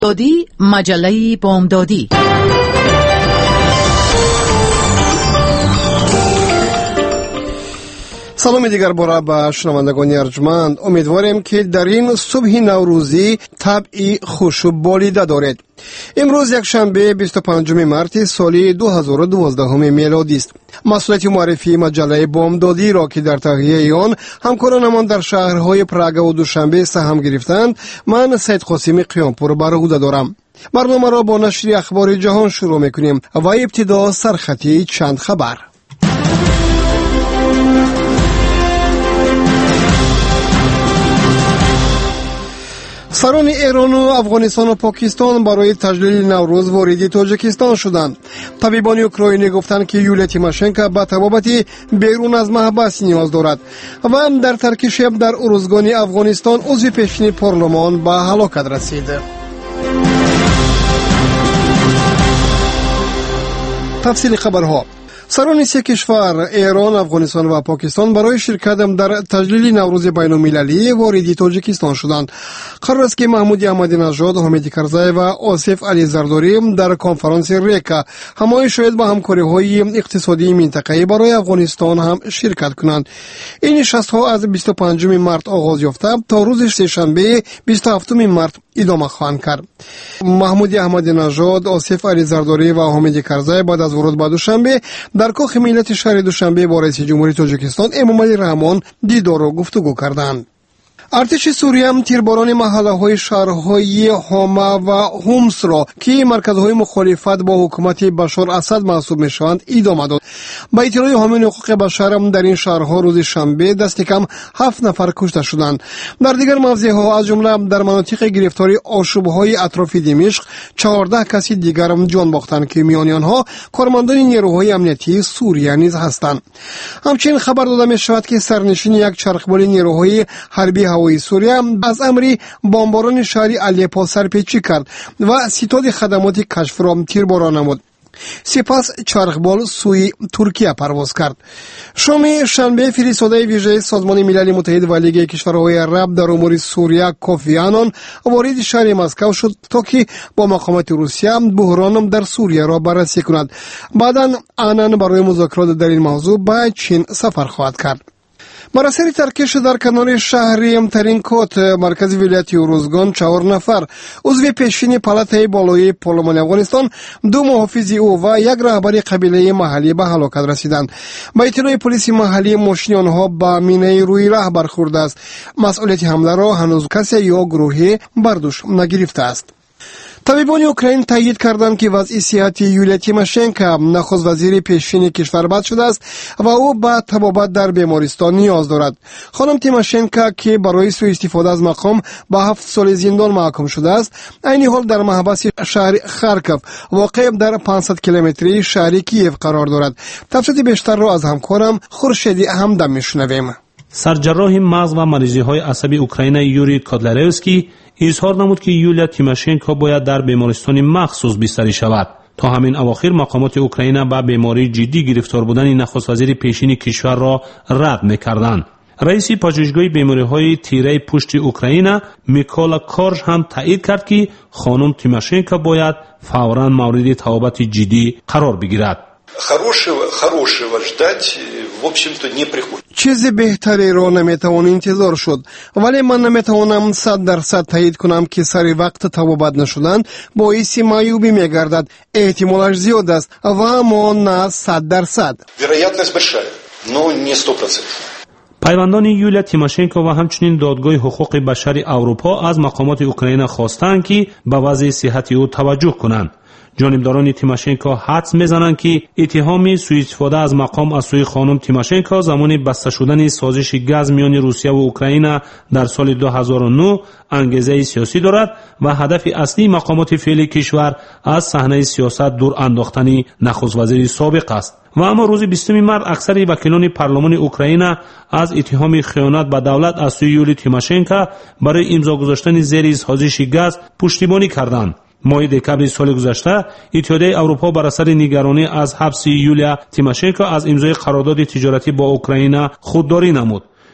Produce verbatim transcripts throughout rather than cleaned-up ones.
دادی مجله بامدادی. سلام دیگر باره به شنوندگان ارجمند. امیدواریم که در این صبح نوروزی طبعی خوش و بالیده دارید. امروز یک شنبه بیست و پنجم مارس سال دو هزار و دوازده میلادی است. مسئولیت معرفی مجله بامدادی را که در تهیه آن همکارانمان در شهرهای پراگ و دوشنبه سهم گرفتند، من سید قاسمی قیامپور بر عهده دارم. برنامه را با نشر اخبار جهان شروع میکنیم و ابتدا سرخطی چند خبر. سران ایران و افغانستان و پاکستان برای تجلیل نوروز وارد تاجیکستان شدند. طبیبان اوکراینی گفتند که یولیا تیماشنکو به طبابت بیرون از محبس نیاز دارد و در ترک شب در ارزگان افغانستان عضو پیشین پارلمان به هلاکت رسید. تفصیل خبرها. سران سه کشور ایران، افغانستان و پاکستان برای شرکت در تجلیل نوروز بین المللی وارد تاجیکستان شدند. قرار است که محمود احمدی نژاد، حامد کرزی و آصف علی زرداری در کنفرانس ریکا همای شاید با همکاری‌های اقتصادی منطقه‌ای برای افغانستان هم شرکت کنند. این نشست‌ها از بیست و پنجم مارس آغاز یافته تا روز سه‌شنبه بیست و هفتم مارس ادامه خواهند کرد. محمود احمدی نژاد، آصف علی زرداری و حامد کرزی بعد از ورود به دوشنبه در کاخ ملت شهر دوشنبه با رئیس جمهوری تاجیکستان امامعلی رحمان دیدار و گفتگو کردند. ارتش سوریه هم تیرباران محله‌های شهرهای حما و حمص را که مرکزهای مخالفت با حکومت بشار اسد محسوب میشوند ادامه داد. با اطلاع حامیان حقوق بشر هم در این شهرها روز شنبه دست کم هفت نفر کشته شدند. در دیگر موضع‌ها از جمله در مناطق گرفتاری آشوب‌های اطراف دمشق چهارده کسی دیگر هم جان باختند که میان آنها کارمندان نیروهای امنیتی سوریه نیز هستند. همچنین خبر داده می‌شود که سرنشین یک چرخبال نیروهای حربی هوایی سوریه از امر بمباران شهر الیپو سرپیچی کرد و ستاد خدمات کشف را تیرباران نمود. سپس چرخبال سوی ترکیه پرواز کرد. شام شنبه فرستاده ویژه سازمان ملل متحد و لیگ کشورهای عرب در امور سوریه کوفی آنان وارد شهر مسکو شد تا که با مقامات روسیه بحران در سوریه را بررسی کند. بعداً آنان برای مذاکرات در این موضوع به چین سفر خواهد کرد. بر اثر ترکش در کنار شهر ترینکوت مرکز ولایت ارزگان چهار نفر عضو پیشین پالاتای بالای پارلمان افغانستان، دو محافظ او و یک رهبر قبیله محلی به هلاکت رسیدند. با اطلاع پلیس محلی ماشین آنها به مینه روی راه برخورده است. مسئولیت حمله را هنوز کسی یا گروهی بر دوش نگرفته است. طبیبان اوکراین تایید کردند که وضع صحت یولیا تیماشنکو نخست وزیر پیشین کشور بد شده است و او به طبابت در بیمارستان نیاز دارد. خانم تیماشنکو که برای سوء استفاده از مقام به هفت سال زندان محکوم شده است، عین حال در محبس شهر خارکوف واقع در پانصد کیلومتری شهر کیف قرار دارد. تفصیل بیشتر را از همکارم خورشیدی همدم میشنویم. سرجراح مغز و مریضی‌های عصبی اوکراین یوری کادلروسکی اظهار نمود که یولیا تیماشنکو باید در بیمارستان مخصوص بستری شود. تا همین اواخر مقامات اوکراین با بیماری جدی گرفتار بودن نخست وزیر پیشین کشور را رد می‌کردند. رئیس پژوهشگاه بیماری‌های تیره پشت اوکراین میکولا کورژ هم تایید کرد که خانم تیماشنکو باید فوراً مورد توابت جدی قرار بگیرد. Хорошего, хорошего ждать, в общем-то, не приходится. چیز بهتری را نمیتوان انتظار شد، ولی من نمیتوانم صد درصد تایید کنم که سر وقت طبابت نشدن باعث معیوبی میگردد. احتمالش زیاد است و اما نه صد درصد. Вероятность большая, но не сто процентов. پیوندان یولیا تیماشنکو و همچنین دادگاه حقوق بشر اروپا از مقامات اوکراین خواستند که به وضع صحت او توجه کنند. جانبداران تیماشنکو حدس میزنند که اتهام سوء استفاده از مقام از سوی خانم تیماشنکو زمان بسته شدن سازش گاز میان روسیه و اوکراین در سال دو هزار و نه انگیزه سیاسی دارد و هدف اصلی مقامات فعلی کشور از صحنه سیاست دور انداختن نخست وزیر سابق است. و اما روز بیستم مارس اکثر وکیلان پارلمان اوکراین از اتهام خیانت به دولت از سوی یولیا تیماشنکو برای امضا گذاشتن زیر سازش گاز پشتیبانی کردند. ماه دکبر سال گذشته اتحادیه اروپا بر اثر نگرانی از حبس یولیا تیماشنکو از امضای قرارداد تجارتی با اوکراین خودداری نمود.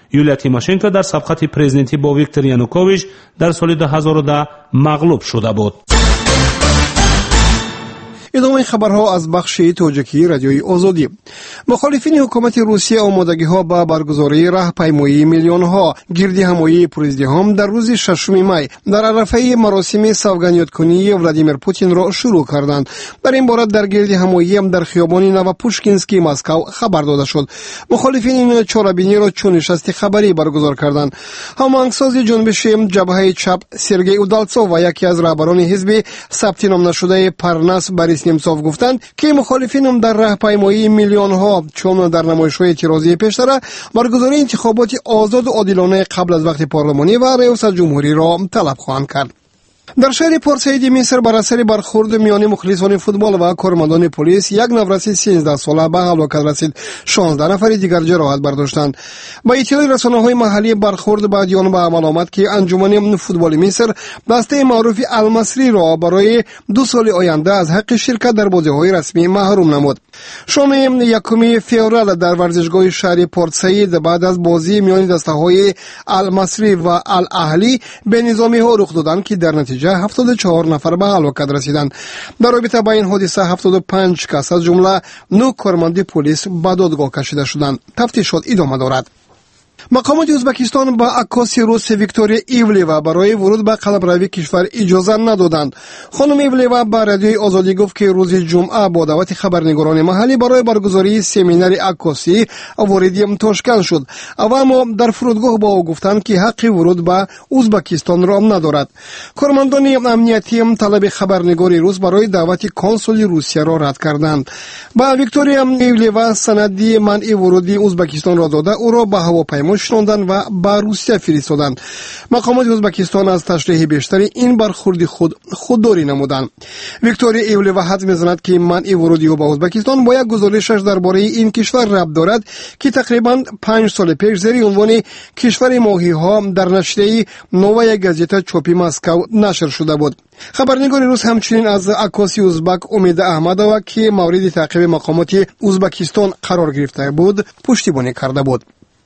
یولیا تیماشنکو در سابقه پرزیدنتی با ویکتور یانوکوویچ در سال دو هزار و ده مغلوب شده بود. ادامه خبرها از بخش توجکی رادیوی آزادی. مخالفین حکومت روسیه آمادگی‌ها با برگزاری راهپیمایی میلیون‌ها گردی همایی پرزیدنت در روز ششم می در عرفه مراسم سوگندی‌کنی ولادیمیر پوتین را شروع کردند. در این باره در گردی همایی در خیابان نوپوشکینسکی مسکو خبر داده شد. مخالفین این چهاربینی را چون نشست خبری برگزار کردند. هماهنگساز جنبش جبهه چپ سرگئی اودالتسوف و یکی از رهبران حزب ثبت نام نشده پرناس بوریس نمسوف گفتند که مخالفین در راهپیمایی میلیون ها چون در نمایش‌های اعتراضی پیشتر برگزاری انتخابات آزاد و عادلانه قبل از وقت پارلمانی و ریاست جمهوری را طلب خواهند کرد. در شهر پورت سعید مصر بر اثر برخورد میان مخلصان فوتبال و کارمندان پلیس یک نفر سیزده ساله به هلاکت رسید. شانزده نفر دیگر جراحت برداشتند. با اطلاع رسانه‌های محلی برخورد بعدیان به عمل آمد که انجمن فوتبال مصر دسته معروف المصری را برای دو سال آینده از حق شرکت در بازی‌های رسمی محروم نمود. شام یکم فوریه در ورزشگاه شهر پورت سعید بعد از بازی میان دسته‌های المصری و الاهلی به نظامی‌ها رخ دادند که در نتیجه هفتاد و چهار نفر به هلاکت رسیدند. در رابطه با این حادثه هفتاد و پنج کس از جمله نه کارمند پلیس به دادگاه کشیده شدند. تفتیشات ادامه دارد. مقامات ازبکستان با عکاسی روس ویکتوریا ایولیوا برای ورود به قلمروی کشور اجازه ندادند. خانم ایولیوا به رادیوی آزادی گفت که روز جمعه با دعوت خبرنگاران محلی برای برگزاری سمینار عکاسی وارد تاشکند شد. اما در فرودگاه با او گفتند که حق ورود به ازبکستان را ندارد. کارمندان امنیتی طلب خبرنگاری روس برای دعوت کنسول روسیه را رد کردند. با ویکتوریا ایولیوا سندی منع ورود ازبکستان را داده او را به هواپیما شوندن و به روسیه فرستادند. مقامات ازبکستان از تشریح بیشتر این برخورد خود خودداری نمودند. ویکتوریا ایولیوا حدس می‌زند که منع ورود او به ازبکستان با یک گزارشش درباره این کشور ربط دارد که تقریباً پنج سال پیش زیر عنوان کشور ماهی‌ها در نشریه نووای گازیتا چوپی مسکو نشر شده بود. خبرنگار روس همچنین از عکاسی ازبک امید احمدova که مورد تعقیب مقامات ازبکستان قرار گرفته بود پشتیبانی کرده بود.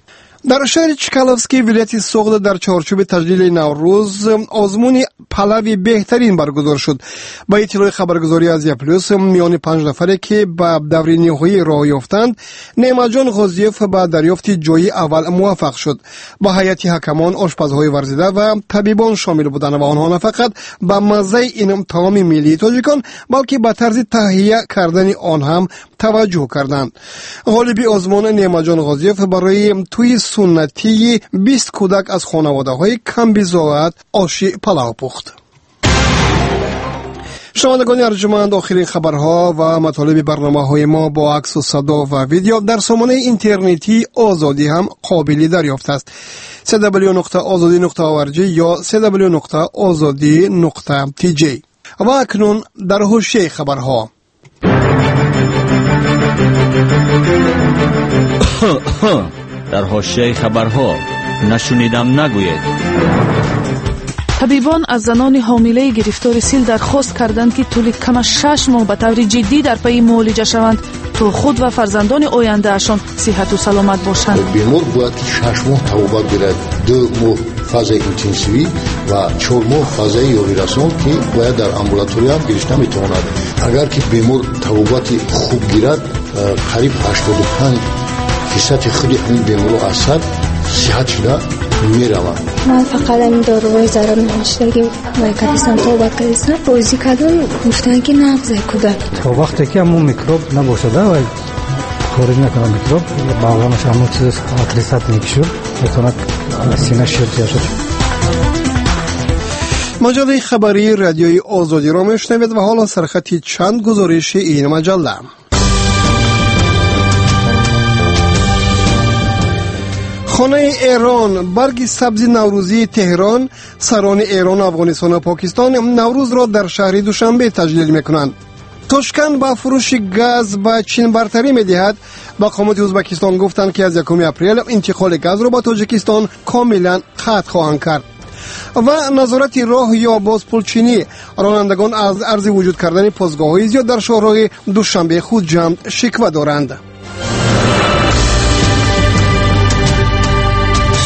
در شهر چکالوفسکی ولایت سوغد در چارچوب تجلیل نوروز آزمون پلوی بهترین برگزار شد. با اطلاع خبرگزاری از یپلوس میان پنج نفره که به دوره نهایی راه یافتند، نعمتجان غازیف به دریافت جای اول موفق شد. با هیئت حکمان، آشپزهای ورزیده و طبیبان شامل بودند و آنها نه فقط به مزه این طعام ملی تاجیکان بلکه به طرز تهیه کردن آن هم توجه کردند. غالبی آزمون نعمتجان غازیف برای توی سنتی بیست کودک از خانواده های کم بزاعت آشی پلاو پخت. شنوندگان ارجمند، آخرین خبرها و مطالب برنامه های ما با عکس و صدا و ویدیو در سامانه اینترنتی آزادی هم قابل دریافت است. دبلیو دبلیو دبلیو نقطه آزادی نقطه او ار جی یا دبلیو دبلیو دبلیو نقطه آزادی نقطه تی جی. و اکنون در حوشیه خبرها. در حوشیه خبرها نشنیدم نگوید. طبیبان از زنان حامله گرفتار سیل درخواست کردند که طول کم شش ماه به طور جدی در پی معالجه شوند تا خود و فرزندان آینده اشان صحت و سلامت باشند. بیمار باید که شش ماه توبه گیرد، دو ماه فاز اینتنسیوی و چهار ماه فاز یاری رسان که باید در امبولاتوری هم گرفته میتواند. اگر که بیمار توبت خوب گیرد، قریب هشتاد و پنج فیصد خیلی همین بیمارو اثر صحت شده میروند. من فقط این داروهای ضرر نوشتگی مرکزستان توبت کردم. روزی کردن گفتن که نغزه کودک تا وقتی که همون میکروب نباشده و خارج نکنه میکروب باقامش همون چیز اکریسات میکشون میتونه سینه شرطی شد. مجله خبری رادیوی آزادی را میشنوید و حالا سرخطی چند گزارش این مجله. خانه ایران، برگ سبز نوروزی تهران، سران ایران، افغانستان و پاکستان نوروز را در شهر دوشنبه تجلیل میکنند. تاشکند با فروش گاز به چین برتری میدهد. مقامات ازبکستان گفتند که از یکم اپریل انتقال گاز را با تاجیکستان کاملا قطع خواهند کرد. و نظارت راه یا بازپلچینی، رانندگان از عرض وجود کردن پاسگاه‌های زیاد در شهرهای دوشنبه خود جمع شکوه دارند.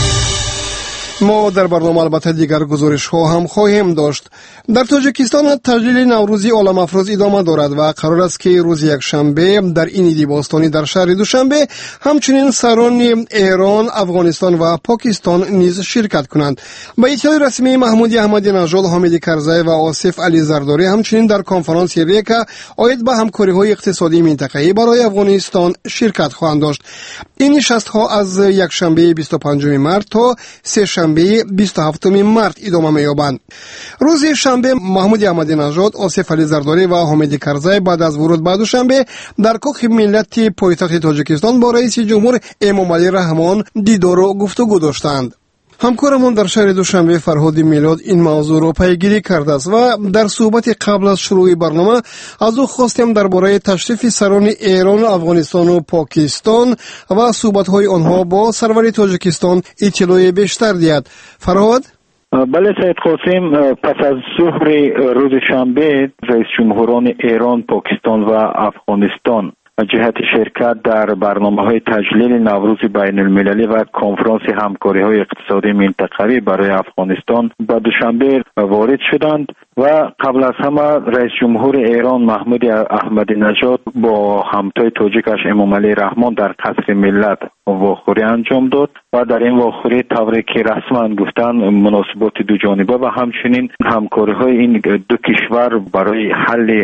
ما در برنامه البته دیگر گزارش ها هم خواهیم داشت. در تاجیکستان تجلیل نوروزی عالم افروز ادامه دارد و قرار است که روز یک شنبه در این ایدی باستانی در شهر دوشنبه همچنین سران ایران، افغانستان و پاکستان نیز شرکت کنند. با اطلاع رسمی محمود احمدی نژاد، حامد کرزی و آصف علی زرداری همچنین در کنفرانس ریکا آید به همکاری های اقتصادی منطقه‌ای برای افغانستان شرکت خواهند داشت. این نشست ها از یک شنبه بیست و پنجم مارس تا سه شنبه بیست و هفتم مارس ادامه می‌یابند. روز شنبه محمود احمدی نژاد، آصف علی زرداری و حامد کرزی بعد از ورود به دوشنبه در کاخ ملت پایتخت تاجیکستان با رئیس جمهور امامعلی رحمان دیدار و گفتگو داشتند. همکارمون در شهر دوشنبه فرهاد میلاد این موضوع را پیگیری کرده است و در صحبت قبل از شروع برنامه از او خواستیم درباره تشریف سران ایران، افغانستان و پاکستان و صحبت‌های آنها با سرور تاجیکستان اطلاع بیشتر دهد. فرهاد؟ بله سید قاسم، پس از ظهر روز شنبه رئیس جمهوران ایران، پاکستان و افغانستان جهت شرکت در برنامه‌های تجلیل نوروز بین المللی و کنفرانس همکاری‌های اقتصادی منطقه‌ای برای افغانستان به دوشنبه وارد شدند و قبل از همه رئیس جمهور ایران محمود احمدی نژاد با همتای تاجیکش امامعلی رحمان در قصر ملت واخوری انجام داد و در این واخوری طوری که رسما گفتن مناسبات دو جانبه و همچنین همکاری‌های این دو کشور برای حل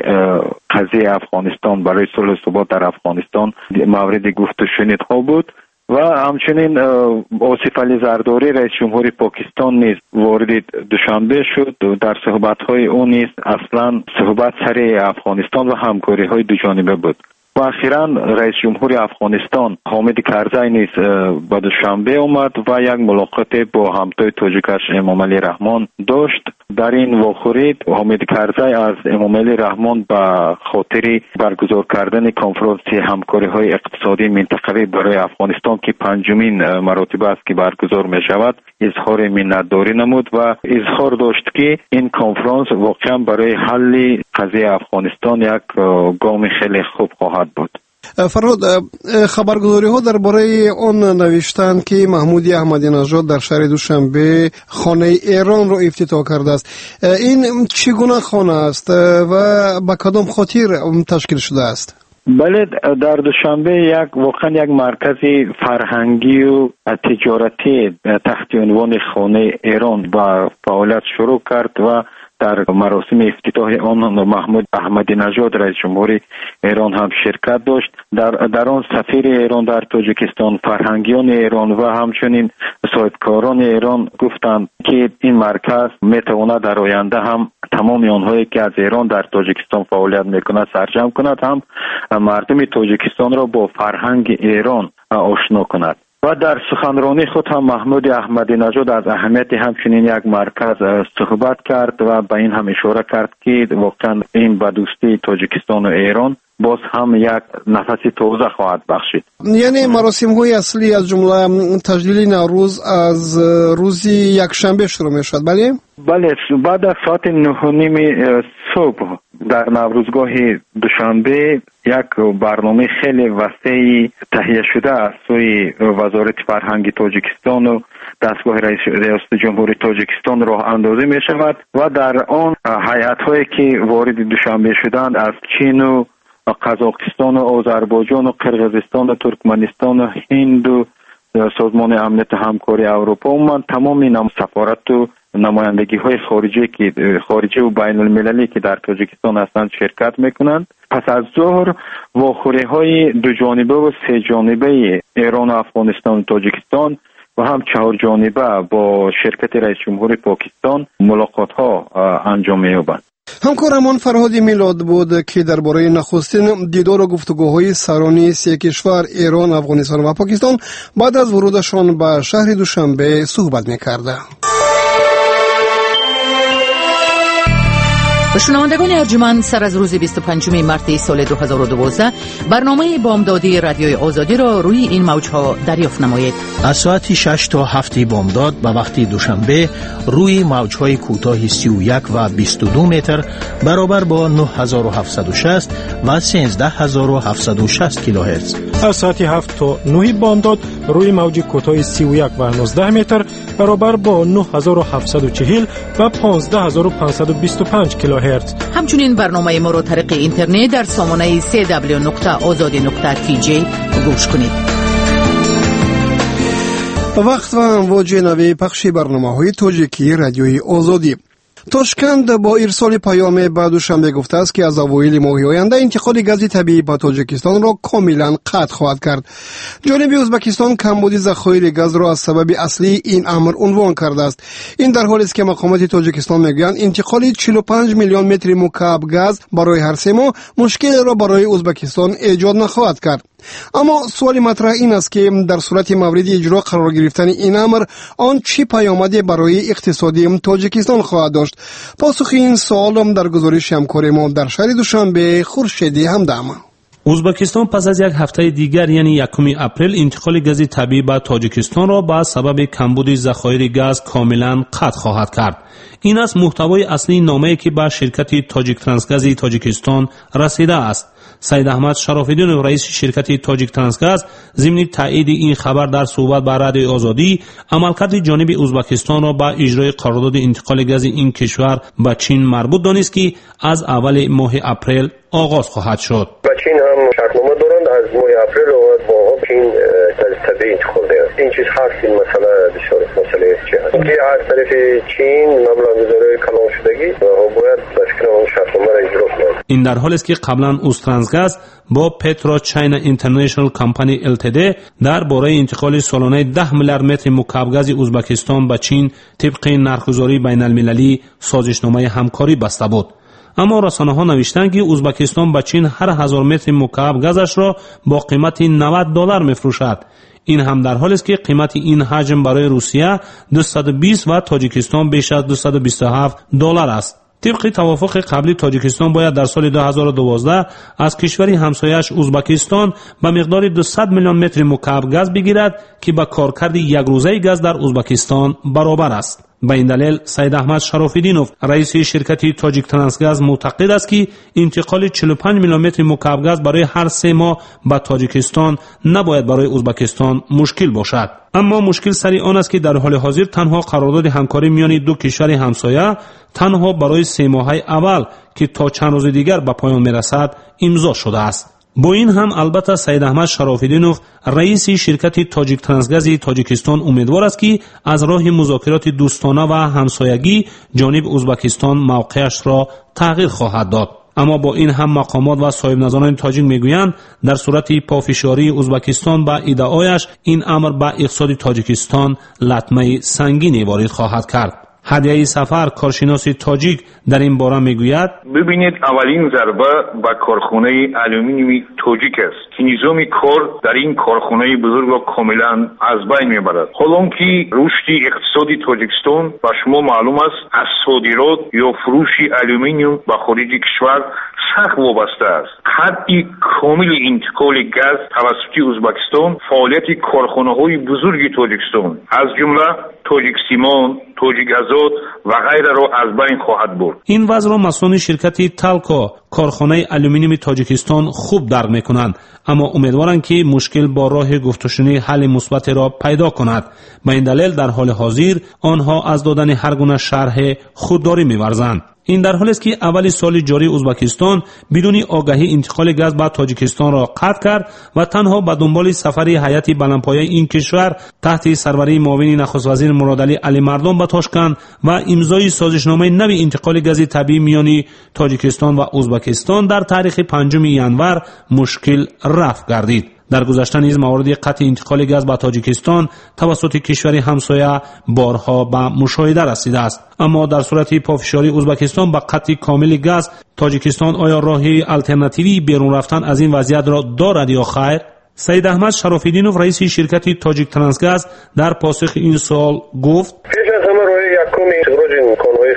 قضیه افغانستان، برای صلح و ثبات در افغانستان مورد گفت و شنیدها بود. و همچنین آصف علی زرداری رئیس جمهور پاکستان نیز وارد دوشنبه شد. در صحبت‌های او نیز اصلا صحبت سر افغانستان و همکاری‌های دو جانبه بود. و اخیراً رئیس جمهور افغانستان حامد کرزی نیز به دوشنبه آمد و یک ملاقات با همتای تاجیکش امامعلی رحمان داشت. در این واخوری حامد کرزی از امامعلی رحمان به خاطر برگزار کردن کنفرانس همکاری‌های اقتصادی منطقه‌ای برای افغانستان که پنجمین مرتبه است که برگزار می شود اظهار منتداری نمود و اظهار داشت که این کنفرانس واقعا برای حل قضیه افغانستان یک گام خیلی خوب خواهد بود. فرهاد، خبرگزاری ها درباره آن نوشتند که محمود احمدی نژاد در شهر دوشنبه خانه ایران را افتتاح کرده است. این چگونه خانه است و به کدام خاطر تشکیل شده است؟ بله، در دوشنبه یک واقعا یک مرکز فرهنگی و تجارتی تحت عنوان خانه ایران با فعالیت شروع کرد و در مراسم افتتاح آن محمود احمدی نژاد رئیس جمهور ایران هم شرکت داشت. در در آن سفیر ایران در تاجیکستان، فرهنگیان ایران و همچنین صاحبکاران ایران گفتند که این مرکز میتواند در آینده هم تمام آنهایی که از ایران در تاجیکستان فعالیت میکند سرجم کند، هم مردم تاجیکستان را با فرهنگ ایران آشنا کند. و در سخنرانی خود هم محمود احمدی نژاد از اهمیت همچنین یک مرکز صحبت کرد و به این هم اشاره کرد که واقعا این به دوستی تاجیکستان و ایران باز هم یک نفس تازه خواهد بخشید. یعنی مراسم های اصلی از جمله تجلیل نوروز از روز یک شنبه شروع می شد، بله؟ بله، بعد از ساعت نه و نیم صبح در نوروزگاه دوشنبه یک برنامه خیلی وسیع تهیه شده از سوی وزارت فرهنگ تاجیکستان و دستگاه رئیس ریاست جمهوری تاجیکستان راه اندازی می شود و در آن هیئت هایی که وارد دوشنبه شدند از چین و قزاقستان و آذربایجان و قرقیزستان و ترکمنستان و هند و سازمان امنیت همکاری اروپا و تمام این سفارت و نمایندگی های خارجی که خارجی و بین المللی که در تاجیکستان هستند شرکت میکنند. پس از ظهر واخوری های دو جانبه و سه جانبه ایران و افغانستان و تاجیکستان و هم چهار جانبه با شرکت رئیس جمهور پاکستان ملاقات ها انجام می‌یابند. همکارمان فرهاد میلاد بود که درباره نخستین دیدار و گفتگوهای سرانی سه کشور ایران، افغانستان و پاکستان بعد از ورودشان به شهر دوشنبه صحبت می‌کرد. و شنوندگان ارجمند، سر از روز بیست و پنجم مارس سال دو هزار و دوازده برنامه بامدادی رادیوی آزادی را روی این موج‌ها دریافت نمایید. از ساعت شش تا هفت بامداد به وقت دوشنبه روی موج‌های کوتاه سی و یک و بیست و دو متر برابر با نه هزار و هفتصد و شصت و سیزده هزار و هفتصد و شصت کیلوهرتز. از ساعت هفت تا نه بامداد روی موج کوتاه سی و یک و نوزده متر برابر با نه هزار و هفتصد و چهل و پانزده هزار و پانصد و بیست و پنج کیلوهرتز. همچنین برنامه ما را طریق اینترنت در سامانه سی دبلیو نقطه آزادی نقطه تی جی گوش کنید. وقت و امواج نوی پخش برنامه‌های تاجیکی رادیوی آزادی. تاشکند با ارسال پیام به دوشنبه گفته است که از اوایل ماه آینده انتقال گاز طبیعی به تاجیکستان را کاملا قطع خواهد کرد. جانب ازبکستان کمبود ذخایر گاز را از سبب اصلی این امر عنوان کرده است. این در حالی است که مقامات تاجیکستان میگویند انتقال چهل و پنج میلیون متر مکعب گاز برای هر سه ماه مشکل را برای ازبکستان ایجاد نخواهد کرد. اما سوال مطرح این است که در صورت مورد اجرا قرار گرفتن این امر آن چه پیامدی برای اقتصادی تاجیکستان خواهد داشت؟ پاسخ این سوال در گزارش همکار ما در شهر دوشنبه خورشیدی همدم. ازبکستان پس از یک هفته دیگر یعنی یکم اپریل انتقال گاز طبیعی به تاجیکستان را با سبب کمبود ذخایر گاز کاملا قطع خواهد کرد. این است محتوای اصلی نامه‌ای که به شرکت تاجیک ترانسگاز تاجیکستان رسیده است. سید احمد شراف‌الدین رئیس شرکت تاجیک ترانسگاز ضمن تایید این خبر در صحبت با رادیوی آزادی عملکرد جانب ازبکستان را با اجرای قرارداد انتقال گاز این کشور به چین مربوط دانست که از اول ماه اپریل آغاز خواهد شد. با چین هم شرطنامه دارند از ماه اپریل و با چین گاز طبیعی انتقال دهند. این چیز هست، این مسئله بسیار مسئله چی هست که از طرف چین مبلغ‌گذاری کلان شدگی و باید بسکن اون شرطنامه را اجرا کنند. این در حالی است که قبلا اوسترانسگاز با پترو چاینا اینترنشنال کمپانی ال تی دی در باره انتقال سالانه ده میلیارد متر مکعب گاز ازبکستان به چین طبق نرخ‌گذاری بین المللی سازشنامه همکاری بسته بود. اما رسانه‌ها نوشتند که ازبکستان به چین هر هزار متر مکعب گازش را با قیمت نود دلار می‌فروشد. این هم در حالی است که قیمت این حجم برای روسیه دویست و بیست و تاجیکستان بیش از دویست و بیست و هفت دلار است. طبق توافق قبلی تاجیکستان باید در سال دو هزار و دوازده از کشوری همسایه‌اش ازبکستان به مقدار دویست میلیون متر مکعب گاز بگیرد که با کارکرد یک روزه گاز در ازبکستان برابر است. به این دلیل سید احمد شراف‌الدینوف رئیس شرکت تاجیک ترانسگاز معتقد است که انتقال چهل و پنج میلیون متر مکعب گاز برای هر سه ماه به تاجیکستان نباید برای ازبکستان مشکل باشد. اما مشکل سری آن است که در حال حاضر تنها قرارداد همکاری میان دو کشور همسایه تنها برای سه ماه اول که تا چند روز دیگر به پایان میرسد امضا شده است. با این هم البته سید احمد شراف‌الدینوف رئیس شرکت تاجیک ترانسگاز تاجیکستان امیدوار است که از راه مذاکرات دوستانه و همسایگی جانب ازبکستان موقعش را تغییر خواهد داد. اما با این هم مقامات و صاحب نظران تاجیک میگویند در صورت پافشاری ازبکستان به ایده‌هایش این امر به اقتصاد تاجیکستان لطمه سنگینی وارد خواهد کرد. هدیه سفر کارشناس تاجیک در این باره میگوید ببینید اولین ضربه به کارخانه آلومینیوم تاجیک است که نظام کار در این کارخانه بزرگ را کاملا از بین میبرد. حالا که رشد اقتصادی تاجیکستان به شما معلوم است از صادرات یا فروش آلومینیوم به خارج کشور سخت وابسته است. خطی کامل انتقال گاز توسط ازبکستان فعالیت کارخانه‌های بزرگ تاجیکستان از جمله تاجیک سیمان، تاجیک آزاد و غیره را از بین خواهد برد. این وضع را مسئولان شرکت تالکو کارخانه آلومینیوم تاجیکستان خوب درک میکنند، اما امیدوارند که مشکل با راه گفتگوی حل مثبت را پیدا کند. به این دلیل در حال حاضر آنها از دادن هر گونه شرح خودداری می‌ورزند. این در حالی است که اول سال جاری ازبکستان بدون آگاهی انتقال گاز به تاجیکستان را قطع کرد و تنها به دنبال سفر هیئت بلندپایه این کشور تحت سروری معاون نخست وزیر مرادعلی علی مردان به تاشکند و امضای سازشنامه نوی انتقال گاز طبیعی میان تاجیکستان و ازبکستان در تاریخ پنجم ژانویه مشکل رفع گردید. در گذشته نیز موارد قطع انتقال گاز به تاجیکستان توسط کشور همسایه بارها به مشاهده رسیده است. اما در صورت پافشاری ازبکستان به قطع کامل گاز، تاجیکستان آیا راهی الटरनेटिवی بیرون رفتن از این وضعیت را دارد یا خیر؟ سید احمد شراف‌الدینوف رئیس شرکت تاجیک ترانسگاز در پاسخ این سوال گفت: پیش از همه راه یکم خروج امکان‌های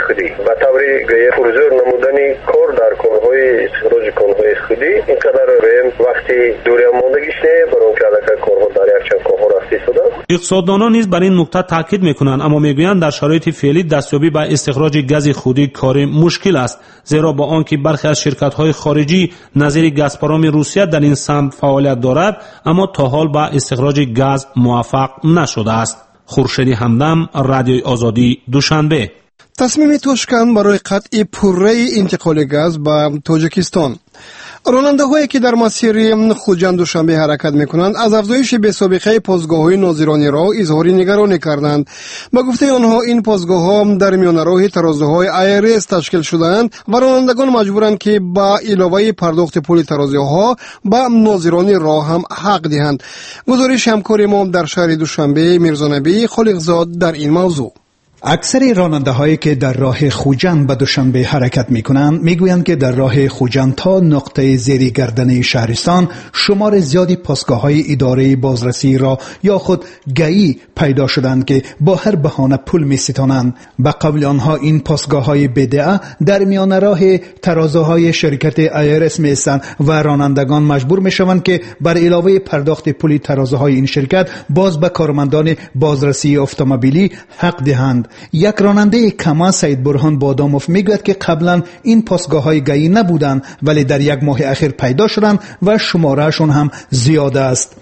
خودی به طور پرزور نمودن کار در کنهای استخراج کنهای خودی اینقدر بهم وقتی دوری ماندگیش نه برای اون که علاقه کارها در یک چند کارها رفتی شدن. اقتصاددانان نیز بر این نکته تاکید میکنند، اما میگویند در شرایط فعلی دستیابی به استخراج گاز خودی کار مشکل است، زیرا با آنکه برخی از شرکت‌های خارجی نظیر گازپروم روسیه در این سمت فعالیت دارد، اما تا حال به استخراج گاز موفق نشده است. خورشید همدم، رادیوی آزادی، دوشنبه. تصمیم توشکن برای قطع پره انتقال گاز به تاجیکستان. راننده هایی که در مسیر خوجند دوشنبه حرکت میکنند از افزایش بی‌سابقه پاسگاه های ناظرانی راه اظهار نگرانی کردند. با گفته آنها این پاسگاه ها در میان راه ترازوهای آیرس تشکیل شدند و رانندگان مجبورند که با علاوه پرداخت پول ترازوها با ناظران راه هم حق دهند. گزارش همکار ما در شهر دوشنبه میرزانبی خالقزاد در این موضوع. اکثر راننده هایی که در راه خوجند به دوشنبه حرکت می کنند می گویند که در راه خوجند تا نقطه زیر گردنه شهرستان شمار زیادی پاسگاه های اداره بازرسی را یا خود گئی پیدا شدند که با هر بهانه پول می ستانند. به قول آنها این پاسگاه های بدعه در میان راه ترازوهای شرکت آیرس می ایستند و رانندگان مجبور می شوند که بر علاوه پرداخت پول ترازوهای این شرکت باز به کارمندان بازرسی اتومبیلی حق دهند. یک راننده کما سید برهان باداموف میگوید که قبلا این پاسگاه های گئی نبودند ولی در یک ماه اخیر پیدا شدند و شمارهشون هم زیاده است.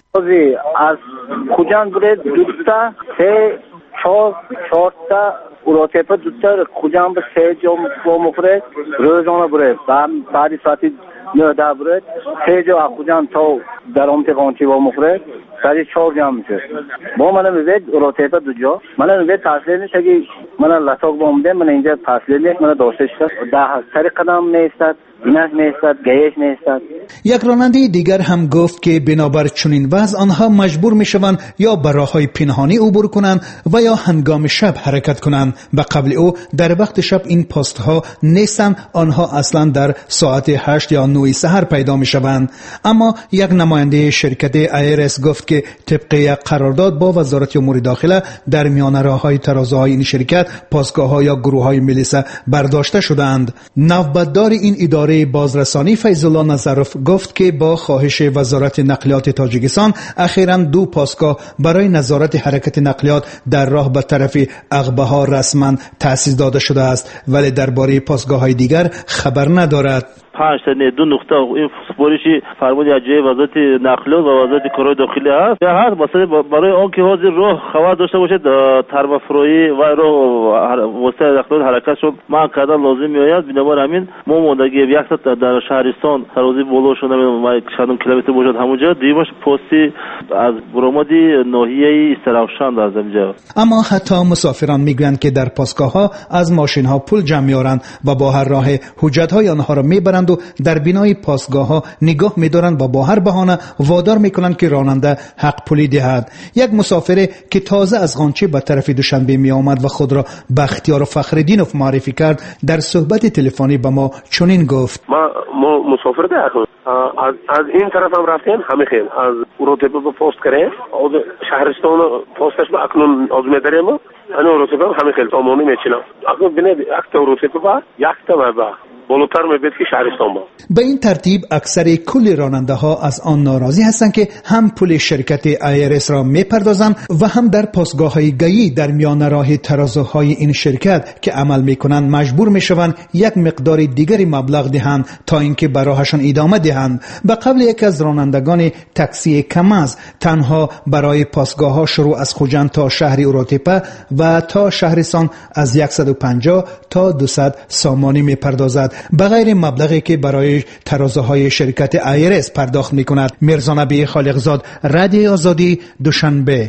از خوجند برید دوستا سه چهار چهار تا اولاتیپه دوستا خوجند به سه جا مفرد روزانه برید بعد ساعتی نه ده برید سه جا خوجند تا در امتقانچی با مفرد ساعتی چهار جا میشه. با من میوید اولاتیپه دو جا من میوید تحصیل نیست اگه من لطاق بامده من اینجا تحصیل نیست من داشته شد ده سری قدم نیستد اینش نیستد گیش نیستد. یک راننده دیگر هم گفت که بنابر چنین وضع آنها مجبور میشوند یا به راههای پنهانی عبور کنند و یا هنگام شب حرکت کنند. به قبل او در وقت شب این پست ها نیستند، آنها اصلا در ساعت هشت یا نه سحر پیدا میشوند. اما یک نماینده شرکت آیرس گفت که طبق یک قرارداد با وزارت امور داخله در میان راههای ترازوهای این شرکت پاسگاه ها یا گروه های ملیسه برداشته شدند. نوبتدار این اداره بازرسانی فیض الله نظرف گفت که با خواهش وزارت نقلیات تاجیکستان اخیراً دو پاسگاه برای نظارت حرکت نقلیات در راه به طرف اغبه ها رسما تأسیس داده شده است ولی درباره پاسگاه های دیگر خبر ندارد. پنج تا نه دو نقطه این سپارشی فرمانده اجرایی وزارت نقلیات و وزارت کارهای داخلی است. یا هست مثلا برای آن که حاضر راه خبر داشته باشد ترمفرویی و راه واسطه نقلیات حرکت شد من کردن لازم میآید. بنابر همین ما موندگی یک ساعت در شهرستان ترازی بالا شده ما چند کیلومتر باشد همونجا دیمش پستی از برآمدی ناحیه استرافشان از اینجا. اما حتی مسافران میگویند که در پاسگاه ها از ماشین ها پول جمع میارند و با هر راه حجت های آنها را میبرند و در بینای پاسگاه ها نگاه می‌دارند و با هر بهانه وادار میکنند که راننده حق پولی دهد. یک مسافر که تازه از قانچه به طرف دوشنبه می آمد و خود را بختیار فخرالدینوف معرفی کرد در صحبت تلفنی به ما چنین گفت: ما ما مسافر ده از از این طرف هم رفتیم همه خیل از روتبه به پست کرده از شهرستان پستش با اکنون آزمه داریم انا روتبه همه خیل سامانی میچینم اکنون بینه یک تا روتبه با یک تا با بالاتر میبید که شهرستان با. به این ترتیب اکثر کل راننده ها از آن ناراضی هستند که هم پول شرکت آیرس را میپردازند و هم در پاسگاه های گئی در میان راه ترازوهای این شرکت که عمل میکنند مجبور میشوند یک مقدار دیگری مبلغ دهند تا اینکه به راهشان ادامه دهند. به قبل یک از رانندگان تاکسی کماز تنها برای پاسگاه ها شروع از خوجند تا شهر اوروتپه و تا شهرستان از صد و پنجاه تا دویست سامانی میپردازد به غیر مبلغی که برای ترازوهای شرکت آیرس پرداخت میکند. میرزانبی خالقزاد، رادیوی آزادی، دوشنبه.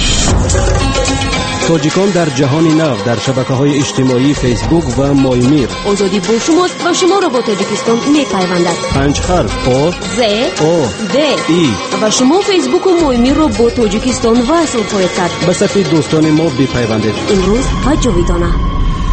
تاجیکان در جهان نو در شبکه‌های اجتماعی فیسبوک و مایمیر. آزادی با شماست و شما را با تاجیکستان می‌پیوندد. پنج حرف آ ز آ د ای و شما فیسبوک و مایمیر را با تاجیکستان وصل خواهید کرد. به صفحه دوستان ما بپیوندید. امروز ها جاویدانه.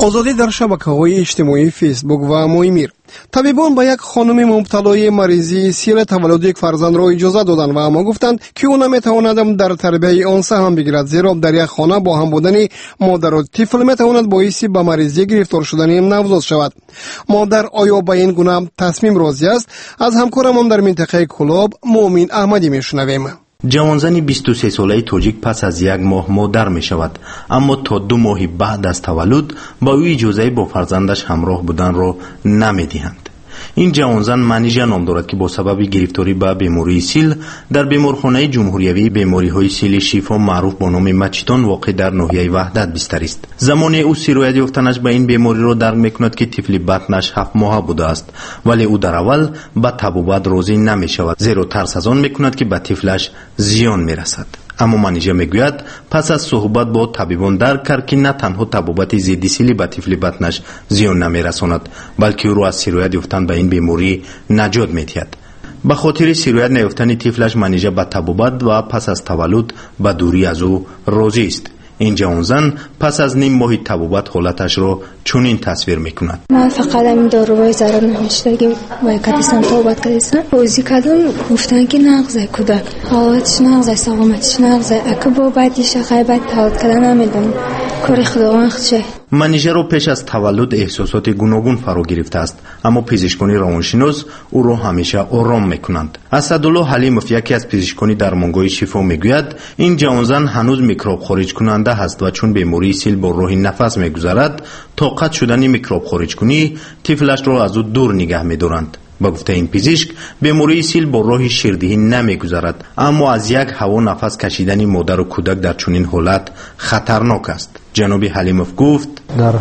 آزادی در شبکه‌های اجتماعی فیسبوک و مویمیر. طبیبان به یک خانم مبتلای مریضی سیل تولد یک فرزند را اجازه دادند و اما گفتند که او نمیتواند در تربیت آن سهم بگیرد، زیرا در یک خانه با هم بودن مادر و طفل میتواند باعث به مریضی گرفتار شدن نوزاد شود. مادر آیا به این گونه تصمیم راضی است؟ از همکارمان در منطقه کلاب مومن احمدی میشنویم. جوانزن بیست و سه ساله توجیک پس از یک ماه مادر می شود، اما تا دو ماه بعد از تولد با او اجازه با فرزندش همراه بودن را نمی دهند. این جوانزن منیژه نام دارد که با سبب گرفتاری به بیماری سیل در بیمارخانه جمهوریوی بیماری های سیل شفا معروف با نام مچتان واقع در ناحیه وحدت بستر است. زمان او سیرویت یافتنش به این بیماری را درک میکند که طفل بطنش هفت ماه بوده است، ولی او در اول به طبوبت راضی نمی شود، زیرا ترس از آن میکند که به طفلش زیان میرسد. اما منیژه میگوید پس از صحبت با طبیبان درک کرد که نه تنها طبوبت ضد سیلی به طفل بطنش زیان نمیرساند، بلکه او را از سیرویت یافتن به این بیماری نجات میدهد. به خاطر سیرویت نیافتن طفلش منیژه به طبوبت و پس از تولد به دوری از او راضی است. این جوانزن پس از نیم ماه طبوبت حالتش را چنین تصویر میکند. من فقط این داروهای ضرر نمیشتگی و کدیسان توبت کدیسان روزی کدون گفتن که نغزه کودک حالتش نغزه سلامتش نغزه اکه با بعدیش غیبت تولد کدن نمیدون کاری خداوند خشه. منیژه را پیش از تولد احساسات گوناگون فرا گرفته است، اما پزشکان روانشناس او را همیشه آرام میکنند. اسدالله حلیموف یکی از پزشکان درمانگاه شفا میگوید این جوانزن هنوز میکروب خارج کننده است و چون بیماری سیل با راه نفس میگذرد طاقت شدن میکروب خارج کنی طفلش را از او دور نگه میدارند. با گفته این پزشک بیماری سیل با راه شیردهی نمیگذرد، اما از یک هوا نفس کشیدن مادر و کودک در چنین حالت خطرناک است. جناب حلیموف گفت در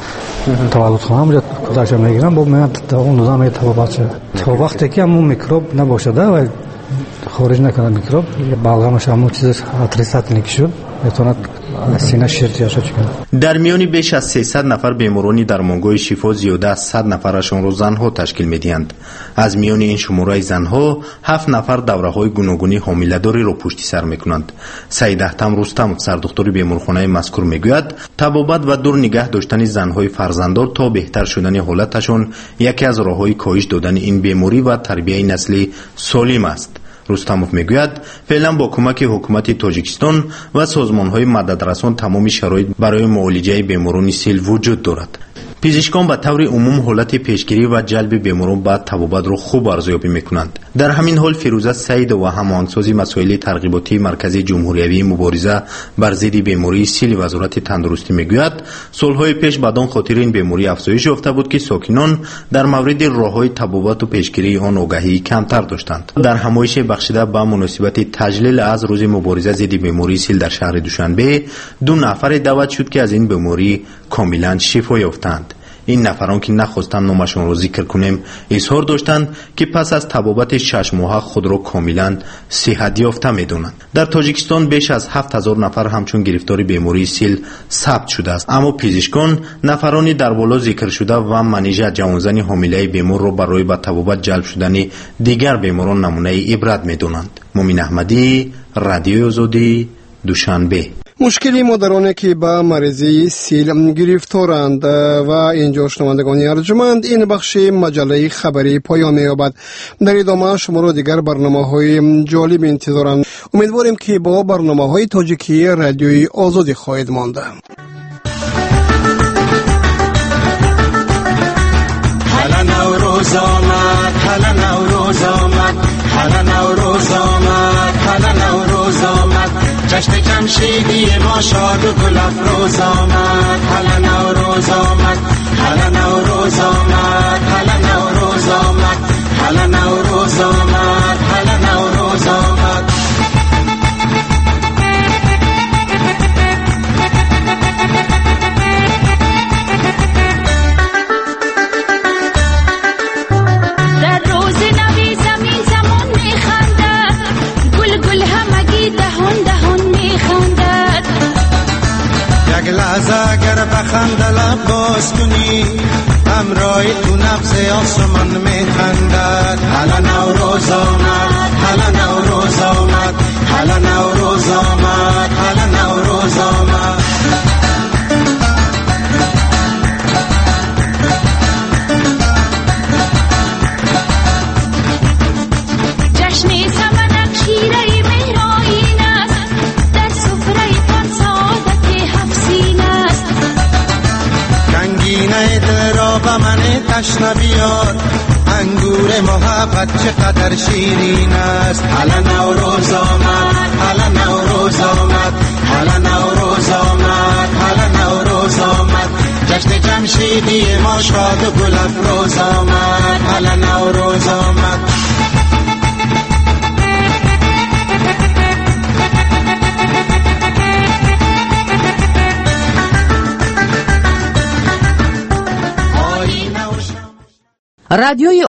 تولد خانه کودک میگیرم با من تا اون نظام طبابت تا وقتی که همون میکروب نباشده و خارج نکنه میکروب بالغمش همون چیز اتریسات نکشون میتونه سینه شیرتیاشو چکنه. در میان بیش از سیصد نفر بیمارانی در درمانگاه شفا زیاده از صد نفرشان را زنها تشکیل میدهند. از میان این شماره زنها هفت نفر دوره‌های گوناگونی حامله‌داری را پشت سر میکنند. سید احتم رستم سردکتر بیمارخانه مذکور میگوید طبابت و دور نگه داشتن زنهای فرزنددار تا بهتر شدن حالتشان یکی از راه‌های کاهش دادن این بیماری و تربیت نسلی سالم است. رستموف میگوید فعلا با کمک حکومت تاجیکستان و سازمان‌های مددرسان تمام شرایط برای معالجه بیماران سیل وجود دارد. پزشکان به طور عموم حالت پیشگیری و جلب بیماران به طبابت را خوب ارزیابی میکنند. در همین حال فیروزه سعید و هماهنگسازی مسائل ترغیباتی مرکز جمهوریوی مبارزه بر ضد بیماری سیل وزارت تندرستی میگوید سالهای پیش بدان خاطر این بیماری افزایش یافته بود که ساکنان در مورد راههای طبابت و پیشگیری آن آگاهی کمتر داشتند. در همایش بخشیده به مناسبت تجلیل از روز مبارزه ضد بیماری سیل در شهر دوشنبه دو نفر دعوت شد که از این بیماری کاملا شفا یافتند. این نفران که نخواستن نامشون رو ذکر کنیم اظهار داشتند که پس از طبابت شش ماه خود را کاملا صحت یافته میدونند. در تاجیکستان بیش از هفت هزار نفر همچون گرفتاری بیماری سیل ثبت شده است، اما پزشکان نفرانی در بالا ذکر شده و منیژه جوانزن حامله بیمار را برای به طبابت جلب شدن دیگر بیماران نمونه عبرت میدونند. مومن احمدی، رادیو آزادی، دوشنبه. مشکلی مادرانی که به مریضی سیل گرفتارند و اینجا شنوندگان ارجمند این بخش مجله خبری پایان می‌یابد. در ادامه شما را دیگر برنامه‌های جالب انتظارم. امیدواریم که با برنامه‌های تاجیکی رادیوی آزادی خواهید ماند. هلا نوروز آمد، هلا نوروز آمد، هلا نوروز آمد، هلا نوروز آمد، جشن جمشیدی ما شاد و گل افروز آمد. هلا نوروز آمد، هلا نوروز آمد، هلا نوروز آمد، هلا نوروز آمد، هلا نوروز آمد. اگر بخند لب باز کنی همراهی تو نبض آسمان میخندد. هلا نوروز آمد، هلا نوروز آمد، هلا نوروز آمد، هلا نوروز آمد. تشنه بیار انگور محبت چقدر شیرین است. حالا نوروز آمد، حالا نوروز آمد، حالا نوروز آمد، حالا نوروز آمد، جشن جمشیدی ما شاد و گل افروز آمد. حالا نوروز آمد. رادیوی